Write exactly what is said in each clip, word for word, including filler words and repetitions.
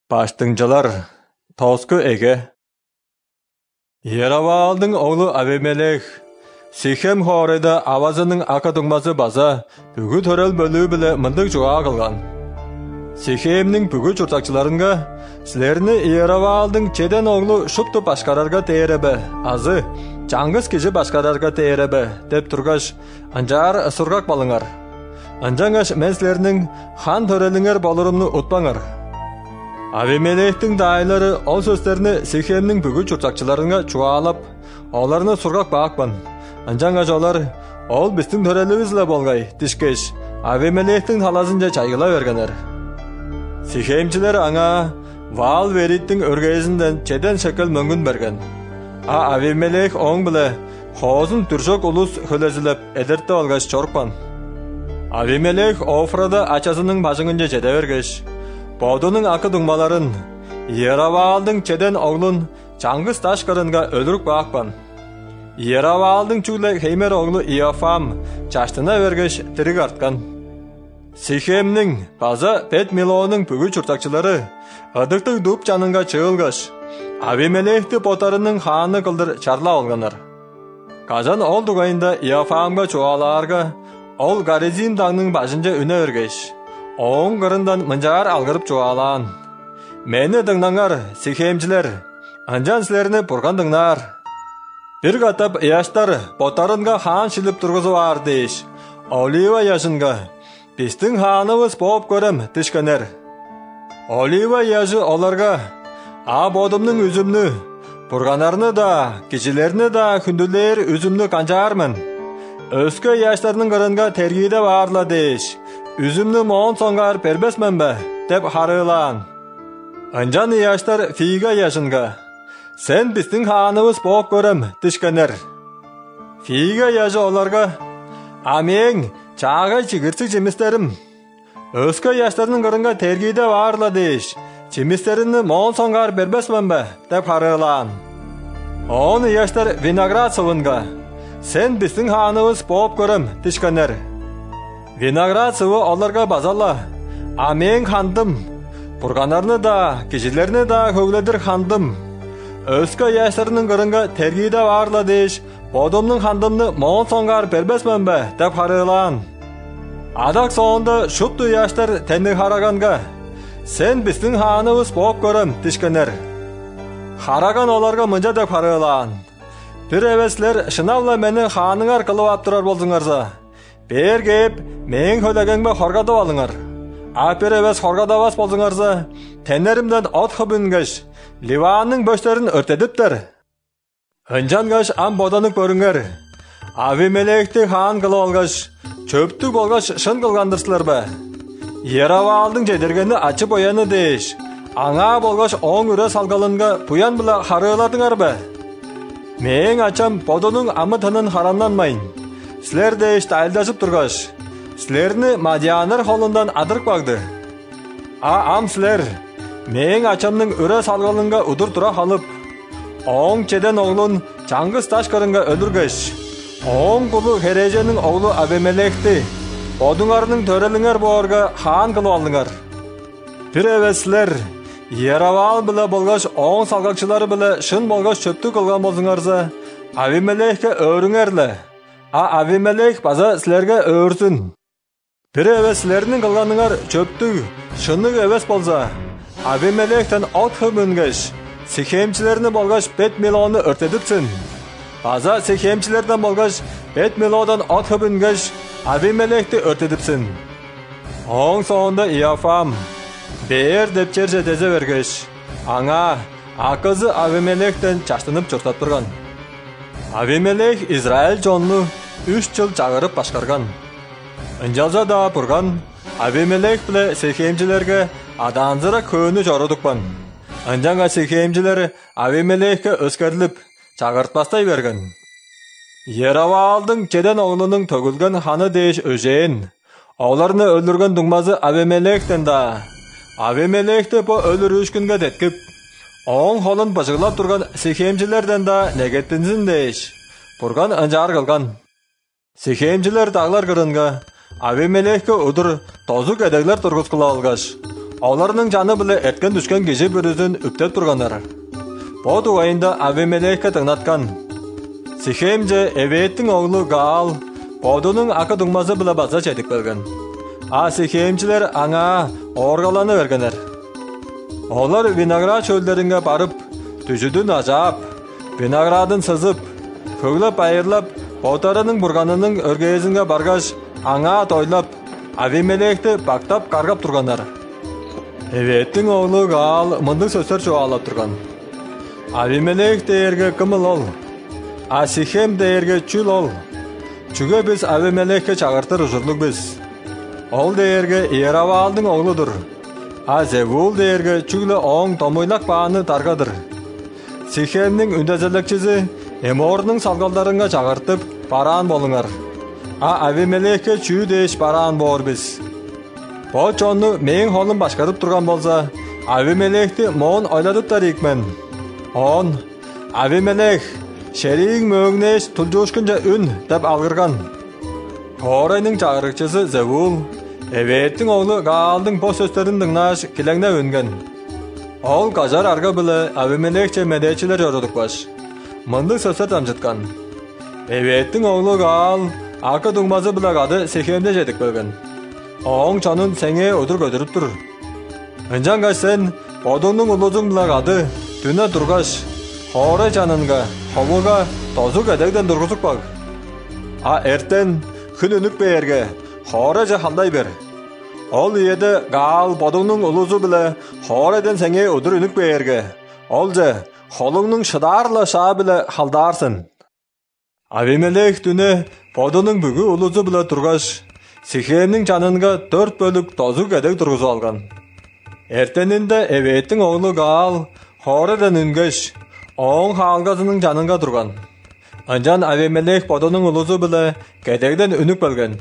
Баштыңжалар, Тоску эге. Ераваалдың оғлы Авимелех, Сихем хорыда авазының ака туңмасы база, бүгі төрел бөлі білі мындық жуа қылған. Сихемнің бүгі жұртақчыларынға, сілеріні Ераваалдың чеден оғлы шыпты башқарарға тейіребі, азы, жаңғыз кежі башқарарға тейіребі, деп тұрғаш, анжар сұрғақ балыңар. Анжаңаш мен сілерінің хан төреліңер болырымны ұтпаңар. Авимелехтің дайлары ол сөздеріні Сихемнің бүгі жұртақчыларына чуалап, оларыны сұрғақ бақпан. Анжаңаш олар, ол біздің төрелімізлі болғай, тішкеш, Авимелехтің талазынша чайғыла бергенер. Сихемчілер аңа вал вериттің өргейізінден чеден шекел мөңгін берген. А Авимелех оң біле, қозын түршок ұлыс хөлезіліп, әдіртті олғаш чорпан. Авимелех Офрада ачасының башыңынша жеде бергеш. Бодының ақы дүңмаларын, Ераваалдың чеден оғлын жаңғыз таш қырынға өлірік бақпан. Ераваалдың чүлі хеймер оғлы Иофам чаштына бергеш тірік артқан. Сихемнің база пет миллионың бүгі чұртақчылары ыдықтық дұп жанынға чығылғаш, Авимелехті потарының ханы қылдыр чарла олғанар. Қазан ол дүғайында Иофамға чуаларға, ол Гаризим даңның башынша үне өргеш. Оң қырындан мұнжағар алғырып жуалан. Мені дыңнаңар, Сихемчілер, анжан сілеріні бұрған дыңнар. Bir қатап яштар ботарынға хан шіліп тұрғызы бар дейш. Олива яшынға, біздің ханымыз боп көрім тішкенер. Олива яшы оларға, а бодымның үзімні, бұрғанарыны да, кешелеріні да күнділер үзімні қанжармын. Өскі яштарының қырынға тергейді барлы дейш. Üzümnü moğun songar perbesmen be, dep harılan. Ancan yaşlar figa yaşınga. Sen bizden hanımız boğuk görüm, dişkener. Figa yaşı olarga. Amen, çağa çigirtsik cemisterim. Özke yaşlarının kırınga tergide varla deş. Cemisterini moğun songar perbesmen be, dep harılan. On yaşlar vinagrat sıvınga. Sen bizden hanımız boğuk görüm, dişkener. Виноград сывы оларға базалла. Амен хандым. Бұрғанарыны да, кешелеріні да көгледір хандым. Өскі яшырының қырынға тергейді барлы дейш, бодымның хандымны моң соңғар бербесмен бе, деп харылан. Адақ соңында шүпті яштар тәнді харағанға. Сен біздің ханымыз боп көрім, тішкенер. Хараған оларға мұнжа деп харылан. Bir әвеслер шынавла мені ханыңар қылып аптырар болсыңарза. Бер кеп, мен көлегенбе хоргады алыңар. Апер әвес хоргады бас болсыңарза, тәнерімден от хыбынгаш, Ливанның бөштерін өртедіптер. Үнжангаш ам боданық көріңер. Авимелехті хан қылы олғаш, чөптік болғаш шын қылғандырсылар бі. Ераваалдың жедергені ачып ояны дейш. Аңа болғаш оң үрі салғалынға бұян бұла харыладыңар бі. Мен ачам боданың амы тынын хараннанмайын. Сілер де ішті айлдашып тұрғаш, сілеріні мадианыр қолындан адырық барды. А ам сілер, мен ачамның үрі салғалынға ұдыр тұра қалып, оң чеден оғлын жаңғыз таш қырынға өліргеш, оң құлы хереженің оғлы Авимелехті, бодыңарының төреліңер боғарға хан қылу алдыңар. Bir әвесілер, Ераваал білі болғаш оң салғақшылары білі шын болғаш чөпті қылған болсыңарза, Авимелехке өріңерлі. А Авимелех база сілерге өрсін. Bir әвес сілерінің қылғаныңар чөптік, шынық әвес болса, Авимелехтен от хүмінгеш, Сихемчілеріні болғаш бет миллионы өртедіпсін. База Сихемчілерден болғаш бет миллиондан от хүмінгеш, Авимелехті өртедіпсін. Оң соңында Иофам, бер деп черже дезе бергеш, аңа ақызы Авимелехтен чаштынып чұртат тұрған. Авимелех Израиль жонны үш жыл жағырып башқарған. Үнжалжа да бұрған, Авимелех біле Сихемчілерге аданзыра көні жорудықпан. Үнжанға Сихемчілер Авимелехке өскерліп, жағыртпастай берген. Ераваалдың чеден оғлының төгілген ханы дейш өжейін. Оларыны өлірген дүңмазы Авимелехтен да. Авимелехті по өлір үш күнге деткіп, оң қолын бажығылап тұрған Сихемчілерден да негеттінзін дейш. Бұрған үнжар қылған. Сихемчілер дағлар қырынға, Авимелехке ұдыр тозу кәдеглер тұрғыз қыла алғаш. Оларның жаны біле әрткен түшкен кежі бүрізін үптеп тұрғандар. Бұд уайында Авимелехке тыңнатқан. Сихем же Эветтің оғлы Гаал, Бодының ақы дүңмазы біле база жетік белген. А Сихемчілер аңа орғаланы бергенер. Олар виноград шөлдерінге барып, түжүдін ажап, виноградын сызып, көглеп айырлап, Ботарының бұрғанының өргейізінге барғаш, аңа тойлап, Авимелехті бақтап қарғап тұрғандар. Эветтің оғлы Гаал мұндық сөздер жоғалап тұрған. Авимелех дейерге кымыл ол, а Сихем дейерге чүл ол. Чүге біз Авимелехке чағыртыр ұжырлық біз. Ол дейерге Иераваалдың оғлыдыр. А Зевул дейерге чүглі оң томойлақ бағаны тарғадыр. Сихемнің үндәзілекчізі Эморның салғалдарыңға чағыртып баран болыңар. А Авимелехке чүү дейш баран болыр біз. Бұл чонны мен холын башқарып тұрған болса, Авимелехті моон ойладыптар екмен. Он, Авимелех, шерейің мөңнеш тұлжошкынжа үн деп алғырған. Хорайның чағырықчысы Зевул, Эветтің оғлы Гаалдың по сөстерін дыңнаш келеңне өнген. Ол қажар арға білі Авимелехче медечілер жорудық баш. Мұндық сөстер тамжытқан. Эветтің оғлы Гаал ақы дүңмазы білағады Сихемде жетік бөлген. Оң чанын сәңе өдір көдіріп тұр. Үнжан қайсен, Бодыңның ұлызың білағады түні тұрғаш, Хорай жанынға, ховуға тозу кәдегден тұрғызық баг. А әртен күн үнік бейерге, Хорай жа халдай бер. Ол еді Гаал Бодыңның ұлызы білі Хорайден сәңе өдір үнік бейерге. Ол жа холыңның шыдарлы ша білі халдарсын. Авимелех түні Бодыңның бүгі ұлызы білі тұрғаш, Сихемнің жанынға төрт бөлік тозу кәдек тұрғызу алған. Әртенінде Эветтің оғлы Гаал Хорайдан үнгеш, оң халғазының жанынға тұрған. Анжан Авимелех Бодыңның ұлызы білі кәдегден үнік бөлген.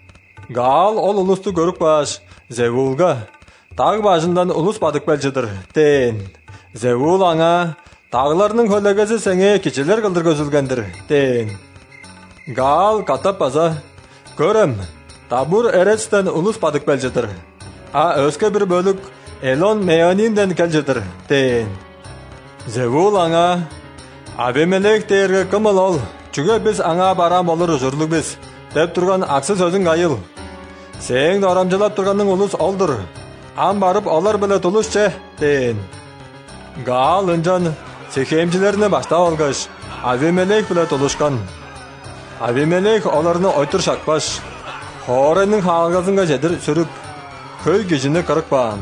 Гаал ол ұлысты көрік баш, Зевулға, тағы башындан ұлыс бадық бәлжідір, дейін. Зевул аңа, тағыларының хөлегесі сәңе кечелер қылдыр көзілгендір, дейін. Гаал қатап база, көрім, табур әрестен ұлыс бадық бәлжідір. А өске бір бөлік Элон Меонимден кәлжідір, дейін. Зевул аңа, Авимелех дейерге кымыл ол, чүге біз аңа барам олыр ұжырлық біз, деп тұрған ақсы сөзің айыл. Сең дорамжылап тұрғанның ұлыс олдыр, ам барып олар біле тұлышче, дейін. Гаал үнжан Сихемчілеріне башта олғаш, Авимелех біле тұлышқан. Авимелех оларыны ойтыр шақпаш, Хорайның халғазынға жедір сүріп, көй кежіні қырық баған.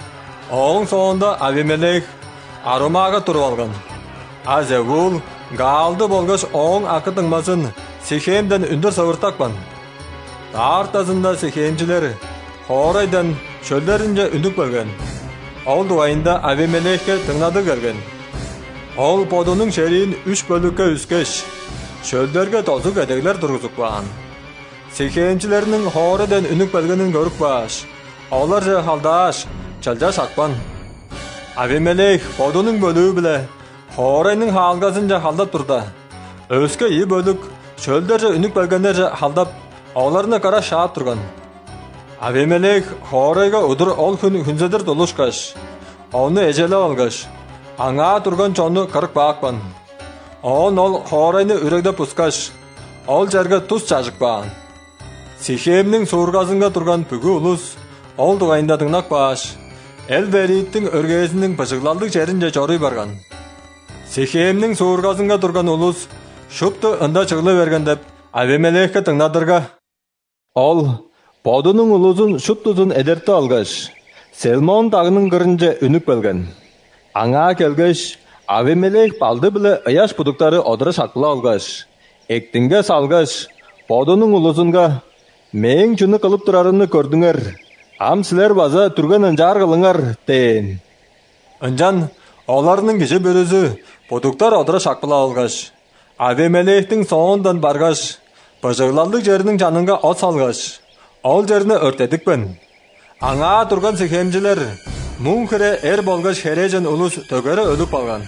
Оң соңында Авимелех арумаға тұрып алған. А Зевул Гаалды болғаш оң ақы тыңмасын Сихемден үндір савыртақпан. Тартасында Сихемчілер Хорайдан шөлдерінже үндік бөлген. Ол дуайында Авимелехке тыңнады келген. Ол Бодының шерейін үш бөлікке үскеш, шөлдерге тозу кәдеглер тұрғызық баған. Сихемчілерінің Хорайдан үндік бөлгенін көрік баш. Олар же халдаш, чалжа шақпан. Авимелех Бодының бөлігі біле Хорайның халғасын же халдап тұрда. Өске үй бөлік, шөлдер же үнік бөлгендер же халдап, оларыны қара шаап тұрған. Авимелех Хорайға ұдыр ол күн хүнзедір толышқаш. Оны ежелі алғаш. Аңа тұрған чоны қырық бақпан. Он ол Хорайны үрегді пұсқаш. Ол жерге тұз чажық баған. Сихемнің суырғазынға тұрған бүгі ұлыс, ол дуайында тыңнақ баш. Әл-Бериттің өргейесінің пышықлалдық жерінже жорый барған. Сихемнің суырғазынға тұрған ұлыс, шыпты ында чығылы берген деп, Авимелехке тыңнадырға. Ол, Бодының ұлысын шыптысын әдерті алғаш, Селмон тағының қырынже үнік бөлген. Аңа келгеш, Авимелех балды білі ұяш бұдықтары одыры шақылы алғаш. Ектінге салғаш, Бодының ұлысынға, мен жүні қылып тұрарыны көрдіңер. Ам сілер база түрген ұнжар қылыңар, дейін. Ұнжан, оларының кеші бөрізі, бұдықтар одыры шақылы алғаш. Авимелехтің соңындан барғаш, бұжығлалдық жерінің жанынға от салғаш. Ол жеріні өртедікпен. Аңа тұрған Сихемчілер, мұң кіре әр болғаш хережен ұлыс төгері өліп алған.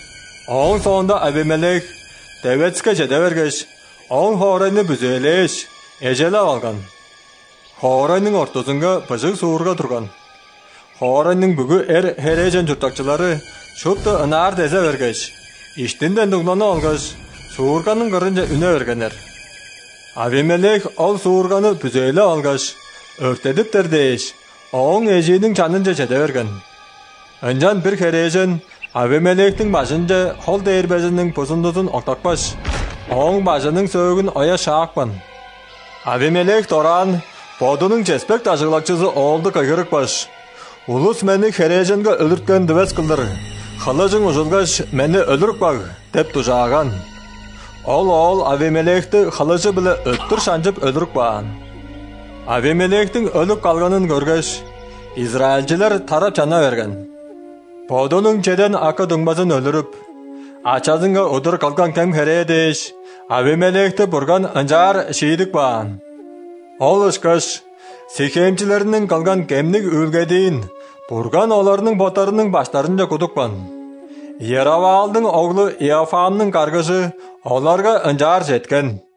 Оң соңында Авимелех, Тевецке жеде бергеш, оң Хорайны бүзелеш, ежелі алған. Хорайның ортосынға бұжық суырға тұрған. Хоранның бүгі әр хережен жұртақчылары шөпті ынар дезе өргеш, іштінден дұғнаны алғаш, суырғаның қырынша үне өргенер. Авимелек ол суырғаны бүзейлі алғаш, өртедіп дердейш, оң ежейдің чанынша чеде өрген. Öncan bir herejin Abimelek'tin başınca hol değirmezinin pusunduzun oktaqbaş. Oğun başının söğün oya şaaqpan. Abimelek toran bodunun cespek taşıqlakçısı oldu kayırıkbaş. Ulus meni herejinge ölürtken düves kıldır. Xılıcın uzulgaş meni ölürük baq, dep tujağan. Ol ol Abimelek'ti xılıcı bile öttür şancıp ölürük bağın. Abimelek'tin ölüp kalganın görgeş, İsrailciler tarap çana vergen. Bodunun çeden aka dıngmazın ölürüp, açazınga odur kalkan kem hereye deyiş, Abimelek'ti burgan ancar şiidik bağın. Ol ışkış, Sikemçilerinin kalgan kemlik ülgediğin, burgan olarının botarının başlarınca kudukpan. Yeraval'dın oğlu İyafam'nın kargışı olarga ancar jetken.